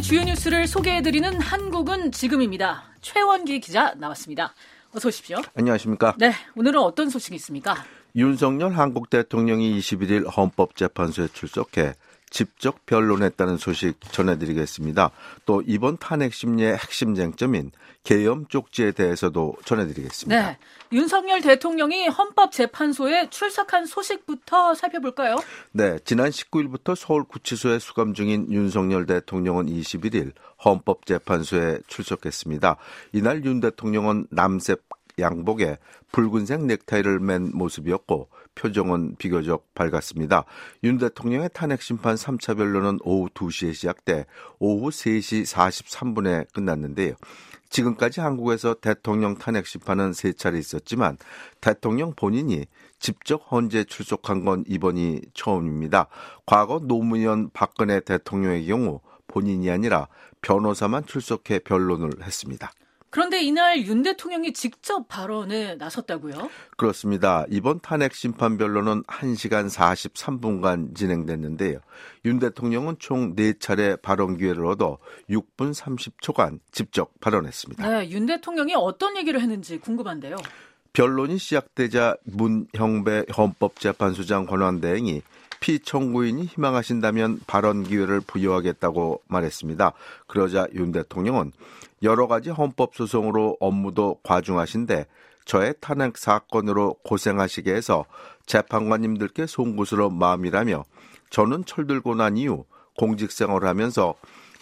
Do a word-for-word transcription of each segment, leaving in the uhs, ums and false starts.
오늘의 주요 뉴스를 소개해드리는 한국은 지금입니다. 최원기 기자 나왔습니다. 어서 오십시오. 안녕하십니까. 네, 오늘은 어떤 소식이 있습니까? 윤석열 한국 대통령이 이십일 일 헌법재판소에 출석해 직접 변론했다는 소식 전해드리겠습니다. 또 이번 탄핵 심리의 핵심 쟁점인 계엄 쪽지에 대해서도 전해드리겠습니다. 네, 윤석열 대통령이 헌법재판소에 출석한 소식부터 살펴볼까요? 네, 지난 십구 일부터 서울구치소에 수감 중인 윤석열 대통령은 이십일 일 헌법재판소에 출석했습니다. 이날 윤 대통령은 남색 양복에 붉은색 넥타이를 맨 모습이었고 표정은 비교적 밝았습니다. 윤 대통령의 탄핵심판 삼 차 변론은 오후 두 시에 시작돼 오후 세 시 사십삼 분에 끝났는데요. 지금까지 한국에서 대통령 탄핵심판은 세 차례 있었지만 대통령 본인이 직접 헌재에 출석한 건 이번이 처음입니다. 과거 노무현 박근혜 대통령의 경우 본인이 아니라 변호사만 출석해 변론을 했습니다. 그런데 이날 윤 대통령이 직접 발언에 나섰다고요? 그렇습니다. 이번 탄핵 심판 변론은 한 시간 사십삼 분간 진행됐는데요. 윤 대통령은 총 네 차례 발언 기회를 얻어 육 분 삼십 초간 직접 발언했습니다. 네, 윤 대통령이 어떤 얘기를 했는지 궁금한데요. 변론이 시작되자 문형배 헌법재판소장 권한대행이 피청구인이 희망하신다면 발언 기회를 부여하겠다고 말했습니다. 그러자 윤 대통령은 여러 가지 헌법소송으로 업무도 과중하신데 저의 탄핵 사건으로 고생하시게 해서 재판관님들께 송구스러운 마음이라며 저는 철들고 난 이후 공직생활을 하면서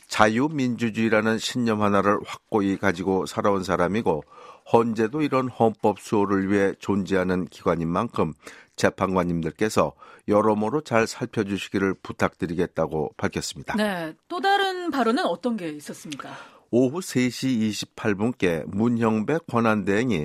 자유민주주의라는 신념 하나를 확고히 가지고 살아온 사람이고 헌재도 이런 헌법 수호를 위해 존재하는 기관인 만큼 재판관님들께서 여러모로 잘 살펴주시기를 부탁드리겠다고 밝혔습니다. 네, 또 다른 발언은 어떤 게 있었습니까? 오후 세 시 이십팔 분께 문형배 권한대행이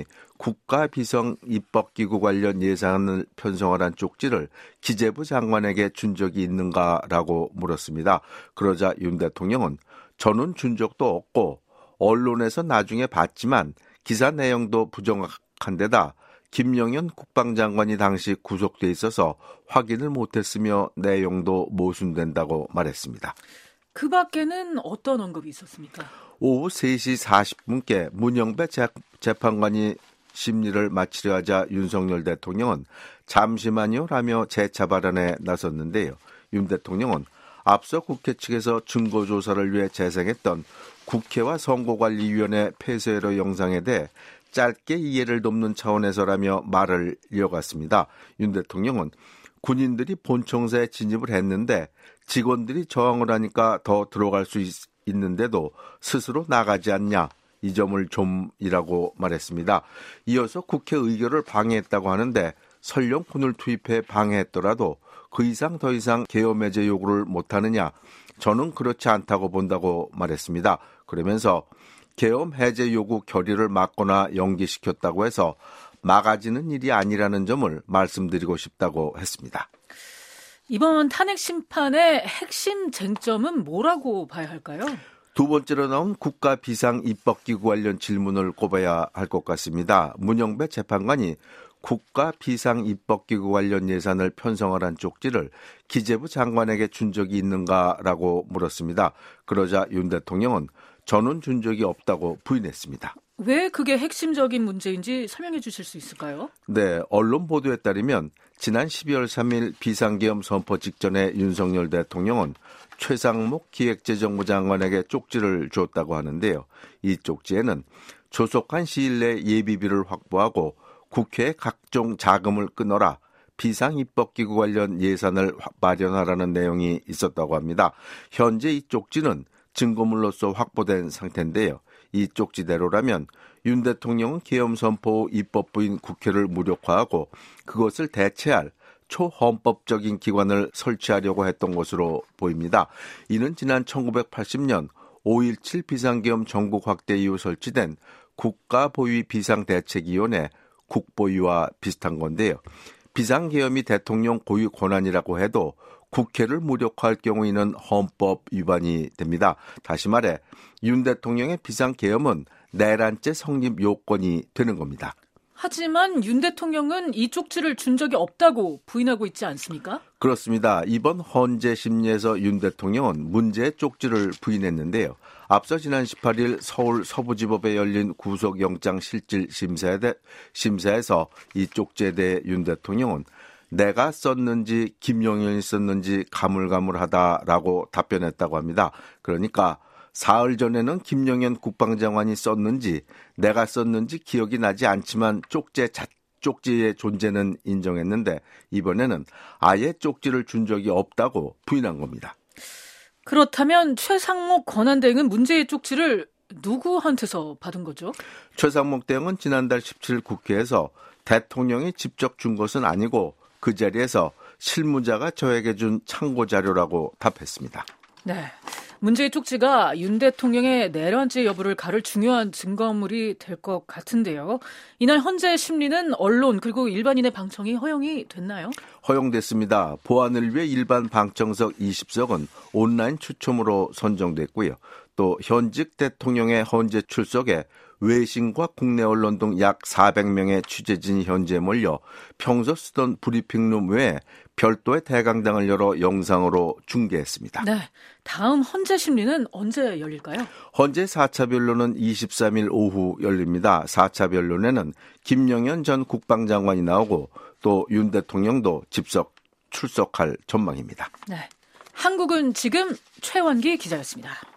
국가비상입법기구 관련 예산을 편성하란 쪽지를 기재부 장관에게 준 적이 있는가라고 물었습니다. 그러자 윤 대통령은 저는 준 적도 없고 언론에서 나중에 봤지만 기사 내용도 부정확한 데다 김영현 국방장관이 당시 구속돼 있어서 확인을 못했으며 내용도 모순된다고 말했습니다. 그 밖에는 어떤 언급이 있었습니까? 오후 세 시 사십 분께 문영배 재판관이 심리를 마치려 하자 윤석열 대통령은 잠시만요라며 재차 발언에 나섰는데요. 윤 대통령은 앞서 국회 측에서 증거조사를 위해 재생했던 국회와 선거관리위원회 폐쇄로 영상에 대해 짧게 이해를 돕는 차원에서라며 말을 이어갔습니다. 윤 대통령은 군인들이 본청사에 진입을 했는데 직원들이 저항을 하니까 더 들어갈 수 있, 있는데도 스스로 나가지 않냐. 이 점을 좀이라고 말했습니다. 이어서 국회 의결을 방해했다고 하는데 설령 군을 투입해 방해했더라도 그 이상 더 이상 계엄 해제 요구를 못하느냐. 저는 그렇지 않다고 본다고 말했습니다. 그러면서 계엄 해제 요구 결의를 막거나 연기시켰다고 해서 막아지는 일이 아니라는 점을 말씀드리고 싶다고 했습니다. 이번 탄핵 심판의 핵심 쟁점은 뭐라고 봐야 할까요? 두 번째로 나온 국가비상입법기구 관련 질문을 꼽아야 할 것 같습니다. 문영배 재판관이 국가비상입법기구 관련 예산을 편성하란 쪽지를 기재부 장관에게 준 적이 있는가라고 물었습니다. 그러자 윤 대통령은 저는 준 적이 없다고 부인했습니다. 왜 그게 핵심적인 문제인지 설명해 주실 수 있을까요? 네, 언론 보도에 따르면 지난 십이월 삼일 비상계엄 선포 직전에 윤석열 대통령은 최상목 기획재정부 장관에게 쪽지를 줬다고 하는데요. 이 쪽지에는 조속한 시일 내 예비비를 확보하고 국회에 각종 자금을 끊어라. 비상입법기구 관련 예산을 마련하라는 내용이 있었다고 합니다. 현재 이 쪽지는 증거물로서 확보된 상태인데요. 이 쪽지대로라면 윤 대통령은 계엄 선포 입법부인 국회를 무력화하고 그것을 대체할 초헌법적인 기관을 설치하려고 했던 것으로 보입니다. 이는 지난 천구백팔십 년 오일칠 비상계엄 전국 확대 이후 설치된 국가보위 비상대책위원회 국보위와 비슷한 건데요. 비상계엄이 대통령 고유 권한이라고 해도 국회를 무력화할 경우 이는 헌법 위반이 됩니다. 다시 말해 윤 대통령의 비상계엄은 내란죄 성립 요건이 되는 겁니다. 하지만 윤 대통령은 이 쪽지를 준 적이 없다고 부인하고 있지 않습니까? 그렇습니다. 이번 헌재 심리에서 윤 대통령은 문제의 쪽지를 부인했는데요. 앞서 지난 십팔 일 서울 서부지법에 열린 구속영장 실질 심사에 대, 심사에서 이 쪽지에 대해 윤 대통령은 내가 썼는지 김용현이 썼는지 가물가물하다라고 답변했다고 합니다. 그러니까 사흘 전에는 김용현 국방장관이 썼는지 내가 썼는지 기억이 나지 않지만 쪽지 자, 쪽지의 존재는 인정했는데 이번에는 아예 쪽지를 준 적이 없다고 부인한 겁니다. 그렇다면 최상목 권한대행은 문제의 쪽지를 누구한테서 받은 거죠? 최상목 대행은 지난달 십칠 일 국회에서 대통령이 직접 준 것은 아니고 그 자리에서 실무자가 저에게 준 참고 자료라고 답했습니다. 네. 문제의 쪽지가 윤 대통령의 내란죄 여부를 가를 중요한 증거물이 될 것 같은데요. 이날 헌재 심리는 언론 그리고 일반인의 방청이 허용이 됐나요? 허용됐습니다. 보안을 위해 일반 방청석 이십 석은 온라인 추첨으로 선정됐고요. 또 현직 대통령의 헌재 출석에 외신과 국내 언론 등 약 사백 명의 취재진이 현지에 몰려 평소 쓰던 브리핑룸 외에 별도의 대강당을 열어 영상으로 중계했습니다. 네, 다음 헌재 심리는 언제 열릴까요? 헌재 사 차 변론은 이십삼 일 오후 열립니다. 사 차 변론에는 김영현 전 국방장관이 나오고 또 윤 대통령도 집석 출석할 전망입니다. 네, 한국은 지금 최원기 기자였습니다.